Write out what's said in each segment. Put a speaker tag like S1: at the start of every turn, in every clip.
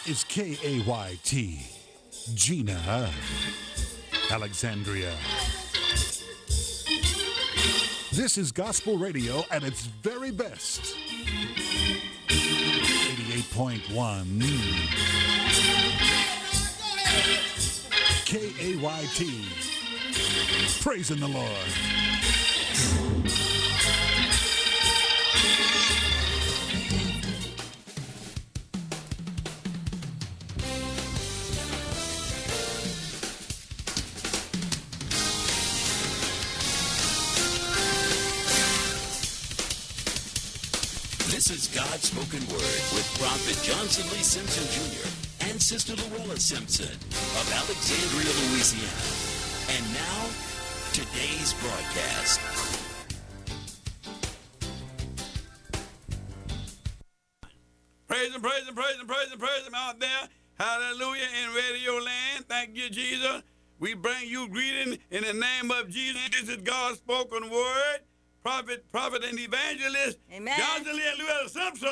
S1: is KAYT, Gina, Alexandria. This is gospel radio at its very best. 88.1 KAYT. Praising the Lord.
S2: This is God's Spoken Word with Prophet Johnson Lee Simpson Jr. and Sister Luella Simpson of Alexandria, Louisiana. And now, today's broadcast.
S3: Praise him, praise him, praise him, praise him, praise him out there. Hallelujah in radio land. Thank you, Jesus. We bring you greeting in the name of Jesus. This is God's spoken word. Prophet, and evangelist,
S4: Amen.
S3: Johnson Lee and Luella Simpson.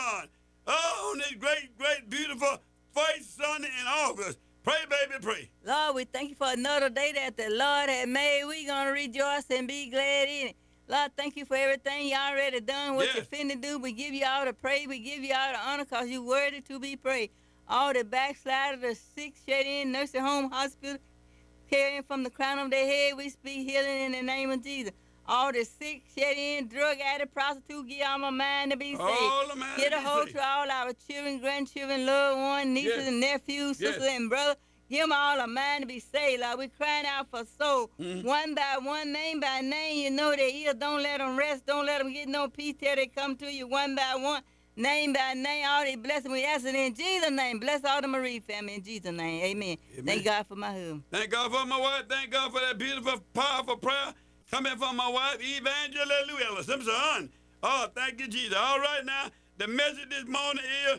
S3: Oh, on this great, beautiful first Sunday in August. Pray, baby, pray.
S4: Lord, we thank you for another day that the Lord had made. We're going to rejoice and be glad in it. Lord, thank you for everything you already done, what you finna do. We give you all the praise. We give you all the honor because you're worthy to be praised. All the backsliders, the sick, shut in, nursing home, hospital, caring from the crown of their head, we speak healing in the name of Jesus. All the sick, shut in, drug addict, prostitute, get all my mind to be saved. Get a hold to all our children, grandchildren, loved ones, nieces and nephews, sisters and brothers. Give them all a mind to be saved. Like we're crying out for soul. One by one, name by name, you know their ears. Don't let them rest. Don't let them get no peace till they come to you one by one. Name by name, all these blessings we ask it in Jesus' name. Bless all the Marie family in Jesus' name. Amen. Thank God for my husband.
S3: Thank God for my wife. Thank God for that beautiful, powerful prayer coming from my wife, Evangelist Luella Simpson. Oh, thank you, Jesus. All right, now, the message this morning is,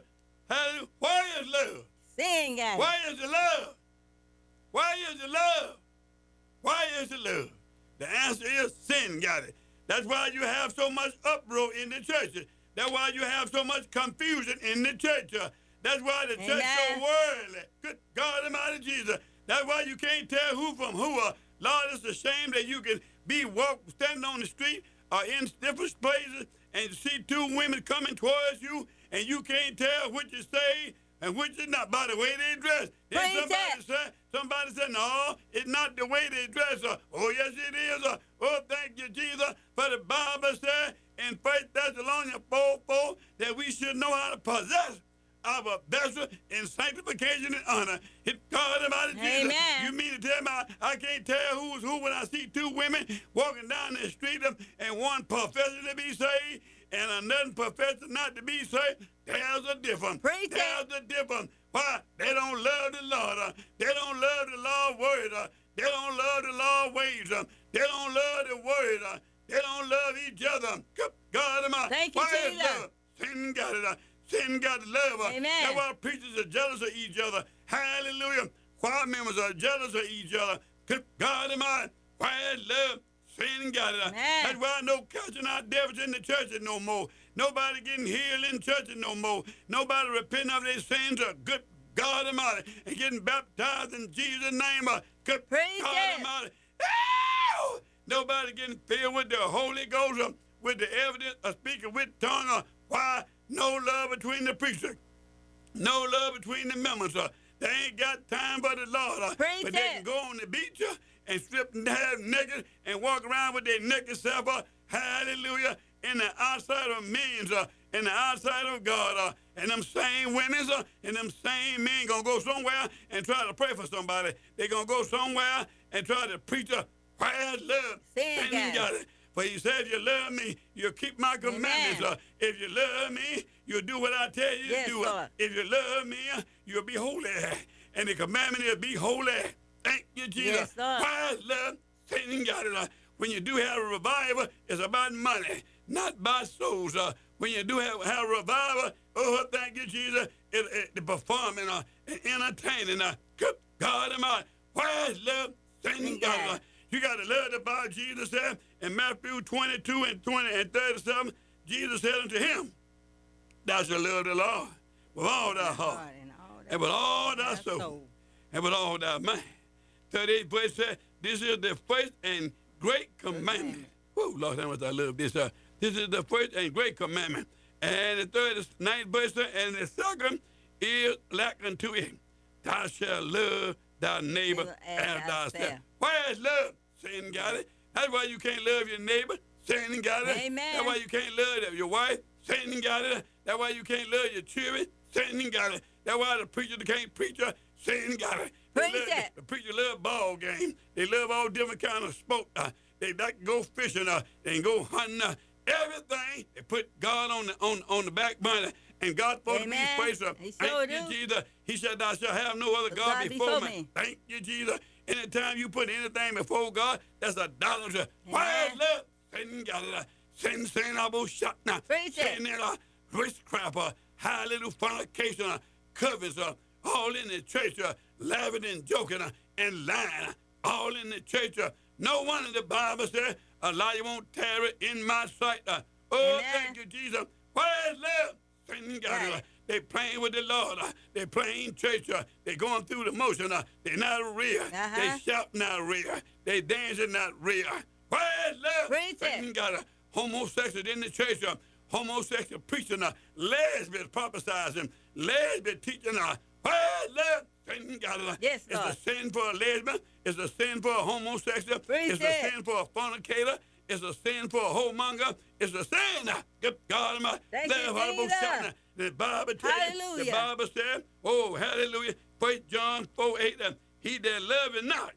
S3: why is love?
S4: Sing, guys.
S3: Why is the love? Why is the love? Why is the love? The answer is sin got it. That's why you have so much uproar in the churches. That's why you have so much confusion in the church. That's why the church so worldly. Good God Almighty Jesus. That's why you can't tell who from who. Lord, it's a shame that you can be standing on the street or in different places and see two women coming towards you and you can't tell which is saved and which is not by the way they dress. Then somebody said, no, it's not the way they dress. Oh, yes, it is. Oh, thank you, Jesus. For the Bible said in 1 Thessalonians 4:4 that we should know how to possess our vessel in sanctification and honor. Hit God about it, Jesus.
S4: Amen.
S3: You mean to tell me I can't tell who's who when I see two women walking down the street and one professor to be saved and another professor not to be saved? There's a difference. There's a difference. Why? They don't love the Lord. They don't love the Lord's word. They don't love the Lord's ways. They don't love the word. They don't love each other. God Almighty.
S4: Thank you, Jesus.
S3: Love? Sin got it. Sin got love.
S4: Amen.
S3: That's why preachers are jealous of each other. Hallelujah. Choir members are jealous of each other. God Almighty. Quiet love. Sin got it. That's why no casting out devils in the churches no more. Nobody getting healed in churches no more. Nobody repenting of their sins. Good God Almighty. And getting baptized in Jesus' name. Good God Almighty. Ow! Nobody getting filled with the Holy Ghost, with the evidence of speaking with tongue. Why? No love between the preachers. No love between the members. They ain't got time for the Lord. But they can go on the beach and strip and have naked and walk around with their naked self. Hallelujah. In the outside of millions. In the outside of God. And them same women and them same men going to go somewhere and try to pray for somebody. They going to go somewhere and try to preach quiet love.
S4: Sin
S3: got it. For he said, if you love me, you'll keep my commandments. If you love me, you'll do what I tell you to do.
S4: Lord.
S3: If you love me, you'll be holy. And the commandment is be holy. Thank you, Jesus.
S4: Yes, Lord.
S3: Quiet love, Satan got it. When you do have a revival, it's about money, not about souls. When you do have a revival, oh, thank you, Jesus, the performing and entertaining. Good God Almighty. Quiet love, Satan got it. You got to love the Bible. Jesus said in Matthew 22 and 20 and 37, Jesus said unto him, thou shalt love the Lord with all thy heart, and with all thy soul, and with all thy mind. 38th verse says, this is the first and great commandment. Whoa, Lord, how much I love this. This is the first and great commandment. And the 39th verse says, and the second is like unto it. Thou shalt love thy neighbor as thyself. Why is love? Sin got it. That's why you can't love your neighbor. Sin got it.
S4: Amen.
S3: That's why you can't love your wife. Sin got it. That's why you can't love your children. Sin got it. That's why the preacher can't preach. Sin got it. The preacher love ball games. They love all different kind of sport. They like to go fishing. They can go hunting. Everything. They put God on the back burner. And God supposed to be first. Thank you, Jesus. He said, thou shalt have no other God before me. Thank you, Jesus. Anytime you put anything before God, that's idolatry. Why is love? Sin got it. Sin, almost shot now. Sin, witchcraft, high little fornication, covers, all in the church, laughing and joking and lying, all in the church. No wonder the Bible says, a liar won't tarry in my sight. Thank you, Jesus. Why is love? Sin got it. They playing with the Lord. They playing church. They going through the motion. They not real. They shout not real. They dancing not real. Why is love? Sin got it. Homosexual in the church. Homosexual preaching. Lesbians prophesizing. Lesbian teaching. Why is love? Sin got it.
S4: Yes,
S3: it's a sin for a lesbian. It's a sin for a homosexual. It's a sin for a fornicator. It's a sin for a whoremonger. It's a sin. Good God Almighty.
S4: Hallelujah.
S3: The Bible tells you, the Bible says, oh, hallelujah. 1 John 4:8, he that loveth not,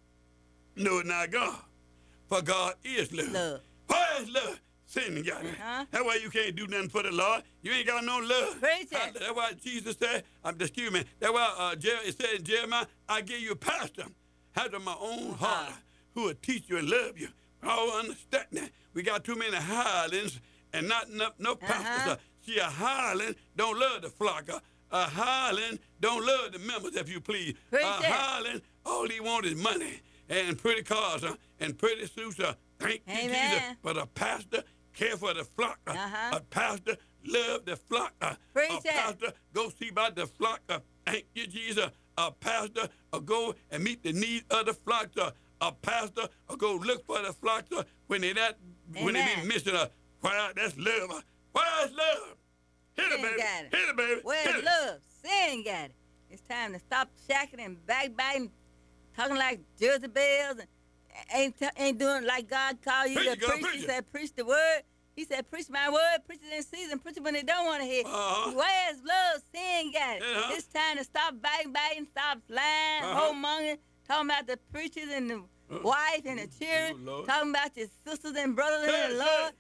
S3: know not God, for God is love. Why is love? Sin got it. That's why you can't do nothing for the Lord. You ain't got no love. That's why Jesus said, excuse me, that's why it said in Jeremiah, I give you a pastor after my own heart who will teach you and love you. All understand that. We got too many hirelings and not enough no pastors. See, a hireling don't love the flock. A hireling don't love the members, if you please. A hireling, all he want is money and pretty cars and pretty suits. Thank you, Jesus. But a pastor care for the flock. A pastor love the flock. A pastor go see about the flock. Thank you, Jesus. A pastor go and meet the needs of the flock. A pastor will go look for the flock when they be missing a choir. That's love. Why is love? Hit it, baby. Hit it, baby.
S4: Where's love? Sin got it. It's time to stop shacking and backbiting, talking like Jezebels and ain't doing like God called you to preach. He said, preach the word. He said, preach my word, preach it in season, preach it when they don't want to hear. Where's love? Sin got it. It's time to stop backbiting, stop lying, whoremongering, talking about the preachers and the wife and the children, talking about your sisters and brothers in the Lord.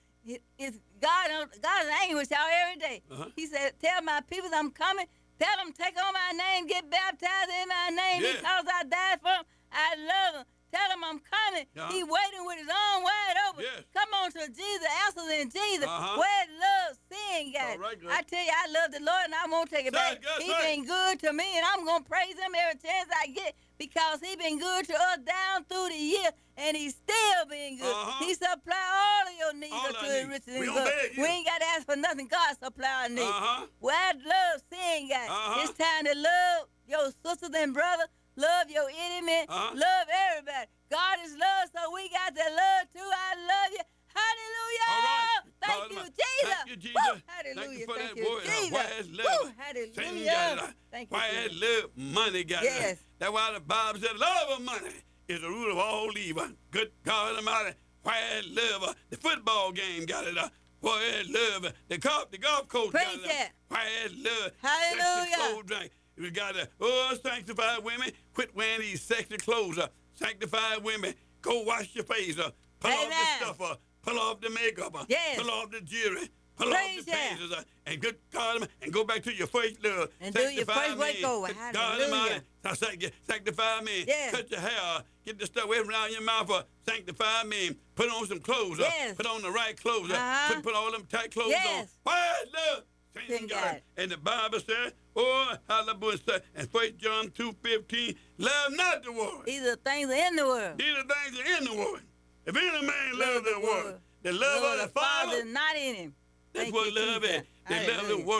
S4: God is angry with y'all every day. He said, tell my people I'm coming. Tell them take on my name, get baptized in my name because I died for them. I love them. Tell him I'm coming. He waiting with his arm wide open. Come on to Jesus. Answers in Jesus. Where love, sin got it. I tell you, I love the Lord and I won't take it back. He been good to me and I'm going to praise him every chance I get because he been good to us down through the year and he's still been good. He supply all of your needs to his riches and good. We ain't got to ask for nothing. God supply our needs. Where love, sin got it. It's time to love your sisters and brothers. Love your enemy. Love everybody. God is love, so we got to love too. I love you. Hallelujah.
S3: All right.
S4: Thank you, Jesus.
S3: Thank you, Jesus.
S4: Woo. Hallelujah.
S3: Thank you for
S4: Thank
S3: that
S4: you,
S3: word.
S4: Jesus.
S3: Why is love?
S4: Woo. Hallelujah.
S3: Got it.
S4: Thank you,
S3: why
S4: Jesus.
S3: is love? Money got
S4: Yes.
S3: it. That's why the Bible said love of money is the root of all evil. Good God Almighty. Why is love? The football game got it. Why is love? The golf coach got it. Why is love?
S4: Hallelujah.
S3: We got to, sanctified women, quit wearing these sexy clothes. Sanctified women, go wash your face. Pull off the stuff. Pull off the makeup. Pull off the jewelry. Pull off the panties. And good God, and go back to your first love.
S4: And do your first way go.
S3: Hallelujah. Sanctify me. Cut your hair. Get the stuff away from around your mouth. Sanctify me. Put on some clothes. Put on the right clothes. Put all them tight clothes on. Why love? God. And the Bible says, hallelujah, and 1 John 2:15, love not the world.
S4: These are things in the world.
S3: These are things that are in the world. If any man love the world, the love of the Father
S4: is not in him.
S3: That's what love is. They love the world.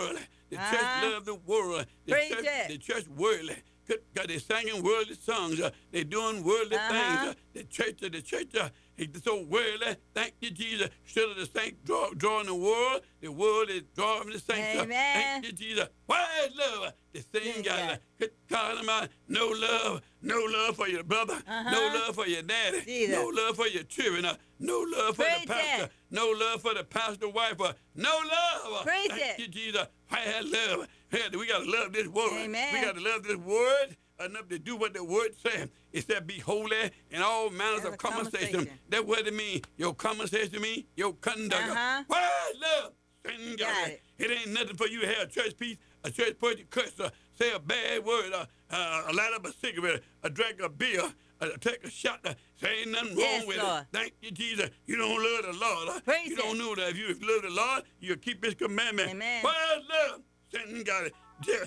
S3: The church love the world. The church worldly. God, they singing worldly songs. They doing worldly things. The church is so worldly. Thank you, Jesus. Instead of the saints drawing the world is drawing the saints.
S4: Amen.
S3: Thank you, Jesus. Why is love? The thing got God Almighty. No love for your brother. No love for your daddy.
S4: Jesus.
S3: No love for your children. No love for the pastor. No love for the pastor wife. No love. Thank you, Jesus. Why love? We got to love this word.
S4: Amen.
S3: We got to love this word enough to do what the word says. It said, be holy in all manners of conversation. That's what it means. Your conversation means your conduct. Why love? It ain't nothing for you to have a church piece, a church person curse, say a bad word, light up a cigarette, drink a beer, take a shot. There ain't nothing wrong with it. Thank you, Jesus. You don't love the Lord. You don't know that if you love the Lord, you'll keep his commandment.
S4: Amen.
S3: Why love? Satan got it.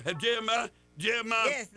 S3: Jeremiah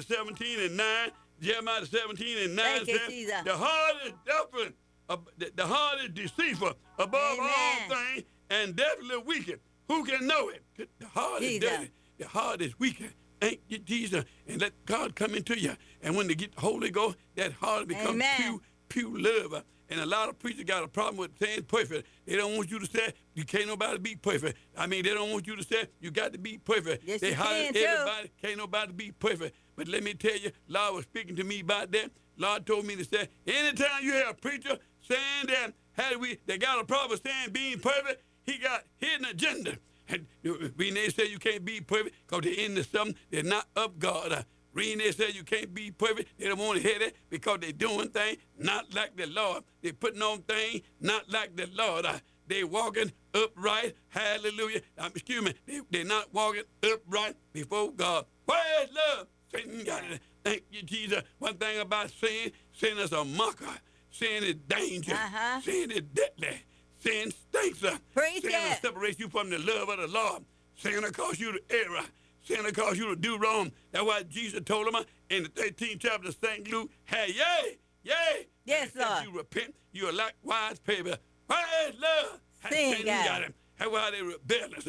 S3: 17 and 9. Jeremiah 17 and 9 says, the heart is definitely, the heart is deceitful above all things and definitely wicked. Who can know it? The heart is dirty. The heart is wicked. Thank you, Jesus. And let God come into you. And when they get the Holy Ghost, that heart becomes pure love. And a lot of preachers got a problem with saying perfect. They don't want you to say you can't nobody be perfect. I mean, they don't want you to say you got to be perfect.
S4: Yes,
S3: they hire everybody, can't nobody be perfect. But let me tell you, Lord was speaking to me about that. Lord told me to say, anytime you have a preacher saying that they got a problem saying being perfect, he got hidden agenda. And when they say you can't be perfect because they're into something, they're not of God. Reading they say you can't be perfect, they don't want to hear that because they're doing things not like the Lord. They're putting on things not like the Lord. They're walking upright. Hallelujah. Excuse me. They're not walking upright before God. Where is love? Satan got it. Thank you, Jesus. One thing about sin is a mocker. Sin is danger. Sin is deadly. Sin stinks. Sin will separate you from the love of the Lord. Sin will cause you to err. Sin will cause you to do wrong. That's why Jesus told him in the 13th chapter of St. Luke, hey, yea.
S4: Yes, Lord.
S3: If you repent, you are likewise paid. Why is love?
S4: Sin got him.
S3: That's why they rebellious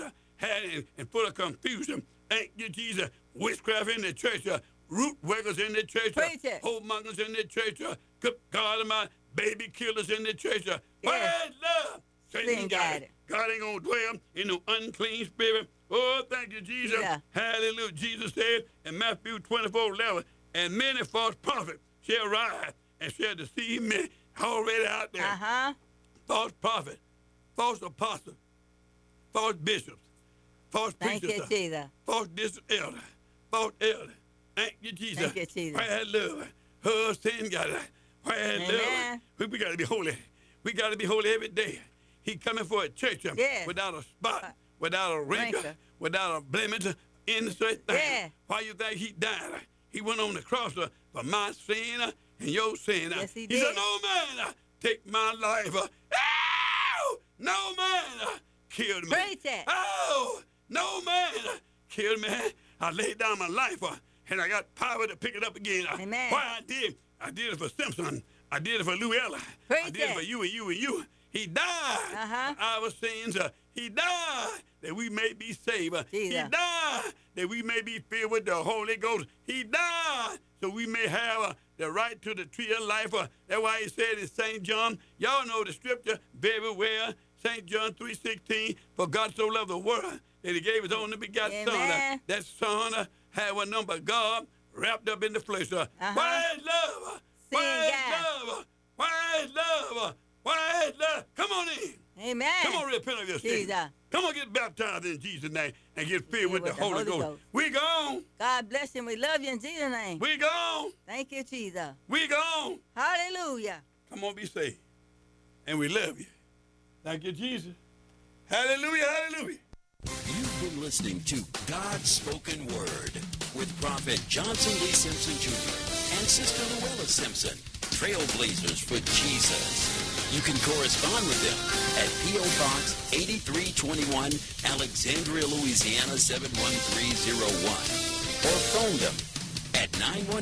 S3: and full of confusion. Thank you, Jesus. Witchcraft in the church, root workers in the church, whoremongers in the church, good God Almighty, baby killers in the church. Why is love? Sin got it. God ain't going to dwell in no unclean spirit. Oh, thank you, Jesus. Hallelujah. Jesus said in Matthew 24:11, and many false prophets shall rise and shall deceive many. Already out there. False prophets, false apostles, false bishops, false preachers, false elders, false elders. Thank you, Jesus.
S4: Thank you, Jesus.
S3: Hallelujah. Oh, sin got it. Hallelujah. We got to be holy. We got to be holy every day. He coming for a church without a spot, without a wrinkle, without a blemish, innocent thing. Why you think he died? He went on the cross for my sin and your sin.
S4: Yes, he
S3: did. He said, no man take my life. Oh, no man killed me. Oh, no man killed me. I laid down my life and I got power to pick it up again.
S4: Amen.
S3: Why I did it for Simpson. I did it for Louella. I did it for you and you and you. He died for our sins. He died that we may be saved. He died that we may be filled with the Holy Ghost. He died so we may have the right to the tree of life. That's why he said in St. John, y'all know the scripture very well, St. John 3:16, for God so loved the world that he gave his only begotten Son. That Son had one number of God wrapped up in the flesh. Why is love? Why is love? Why is love? Why is love? Come on in.
S4: Amen.
S3: Come on, repent of your sins. Come on, get baptized in Jesus' name and get filled with the Holy Ghost. We gone.
S4: God bless you. We love you in Jesus' name.
S3: We gone.
S4: Thank you, Jesus.
S3: We gone.
S4: Hallelujah.
S3: Come on, be saved. And we love you. Thank you, Jesus. Hallelujah, hallelujah.
S2: You've been listening to God's Spoken Word with Prophet Johnson Lee Simpson Jr. and Sister Luella Simpson, trailblazers for Jesus. You can correspond with them at P.O. Box 8321, Alexandria, Louisiana 71301. Or phone them at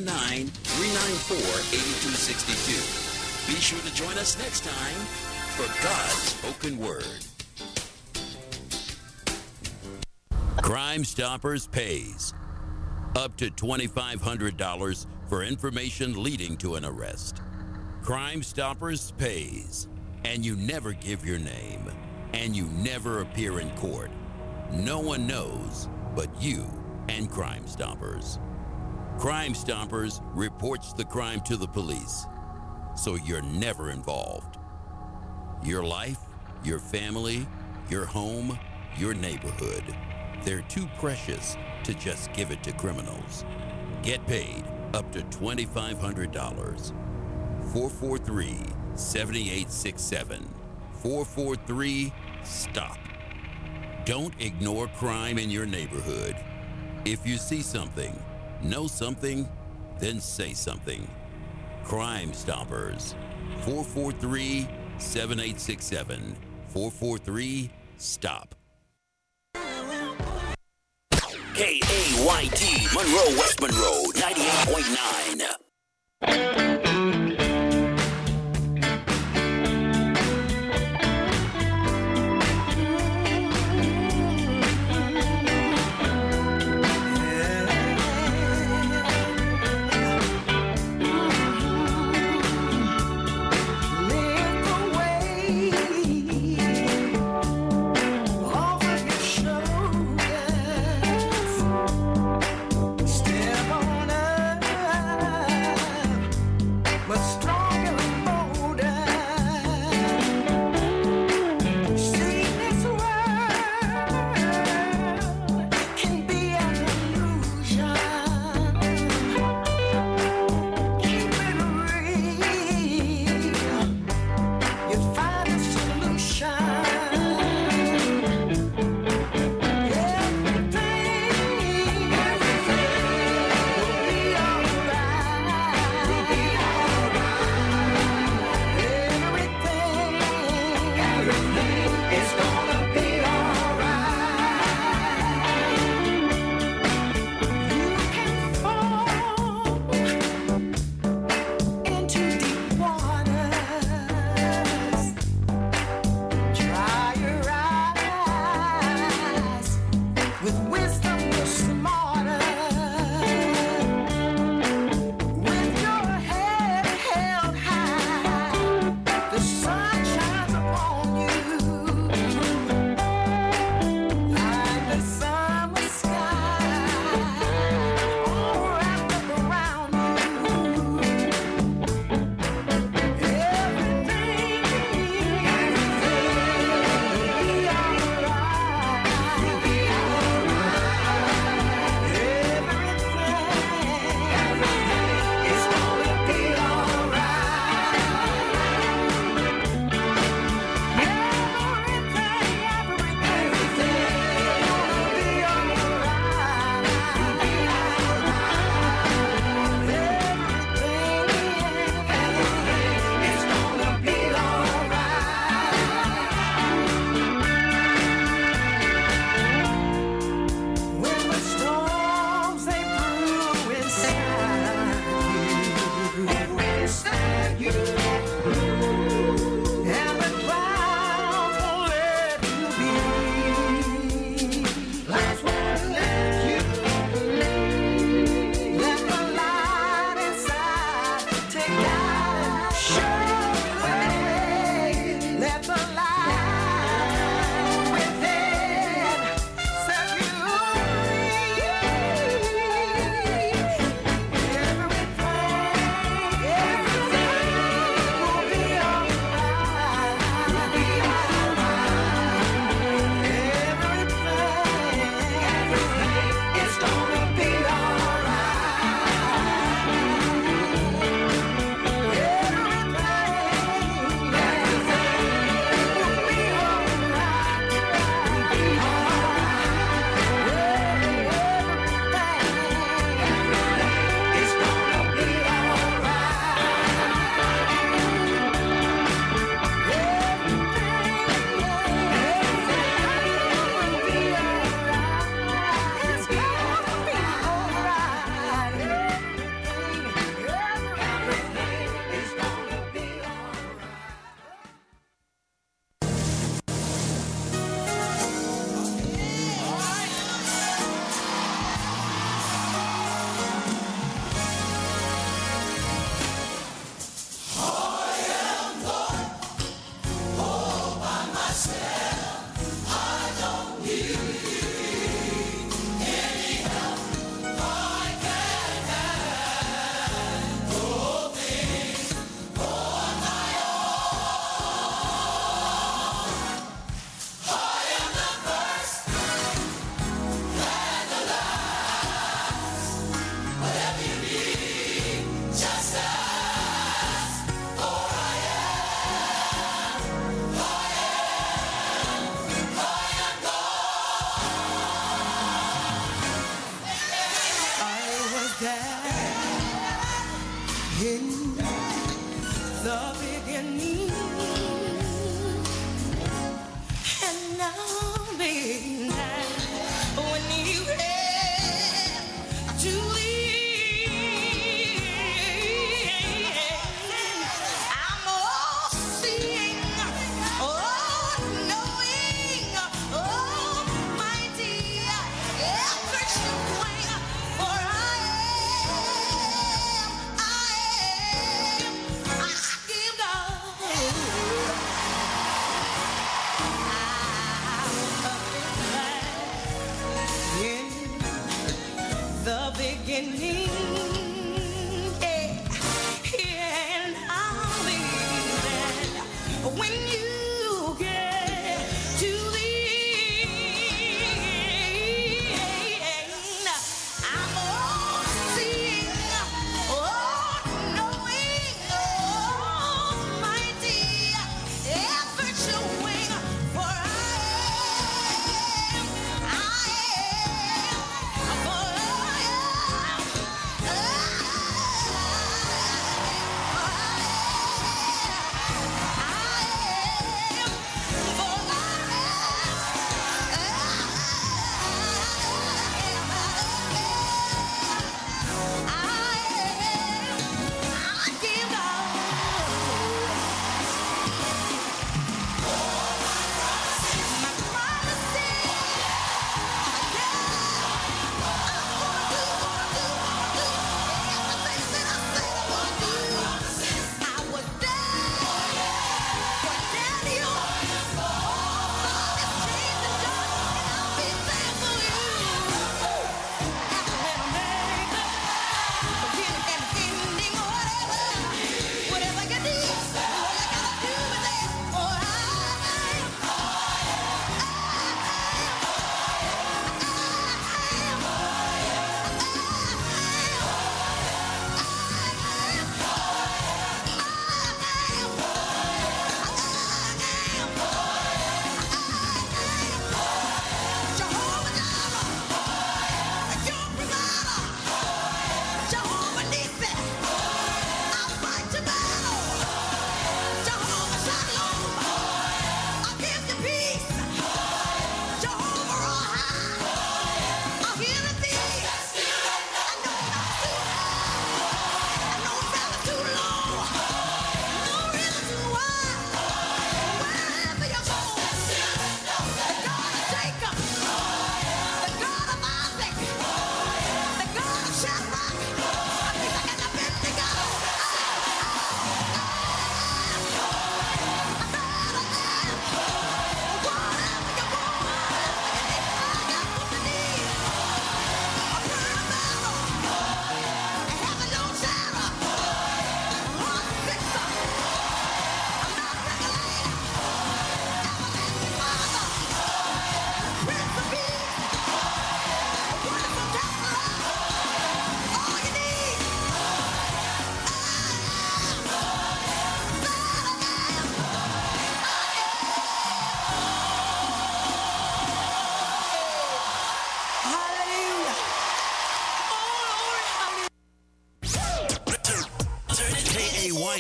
S2: 919-394-8262. Be sure to join us next time for God's Spoken Word. Crime Stoppers pays. Up to $2,500 for information leading to an arrest. Crime Stoppers pays. And you never give your name. And you never appear in court. No one knows but you and Crime Stoppers. Crime Stoppers reports the crime to the police, so you're never involved. Your life, your family, your home, your neighborhood, they're too precious to just give it to criminals. Get paid up to $2,500. 443-7867. 443-STOP. Don't ignore crime in your neighborhood. If you see something, know something, then say something. Crime Stoppers. 443-7867. 443-STOP.
S5: KAYT, Monroe, West Monroe, 98.9.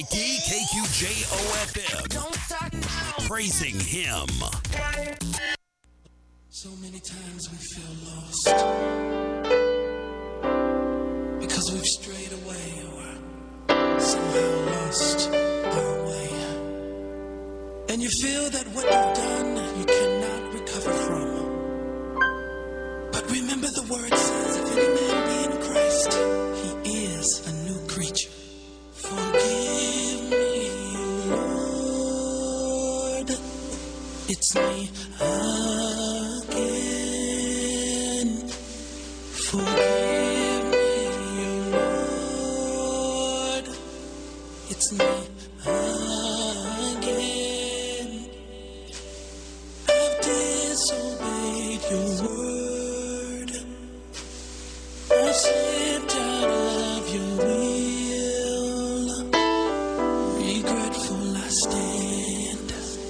S2: KID KQJO-FM.
S6: Don't start now.
S2: Praising Him.
S6: So many times we feel lost because we've strayed away or somehow lost our way. And you feel that what you've done you cannot recover from. But remember the word says, if any man be in Christ, he is a new creature. Forgive me, Lord, it's me again. Forgive me, Lord, it's me again. I've disobeyed your word. I've slipped out of your will. Regretful I stand.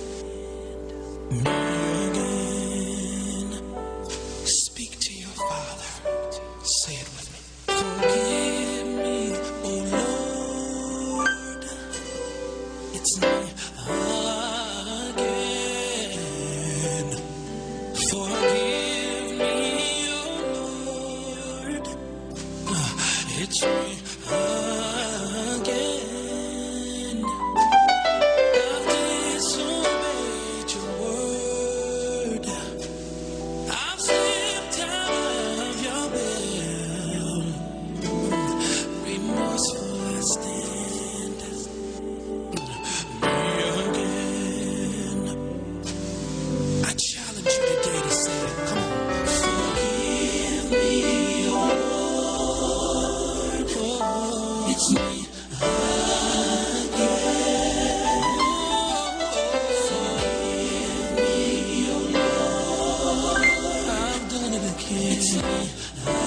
S6: Me again. Speak to your Father. Say it with me. Forgive me, oh Lord. It's me again. Forgive me, oh Lord. It's me again. I've disobeyed your word. I've slipped out of your will. Remorseful I stand. Me again. I challenge you today to say it. Come on. Forgive me, oh Lord. It's me again. Forgive me, oh Lord. I've done it again. It's me again.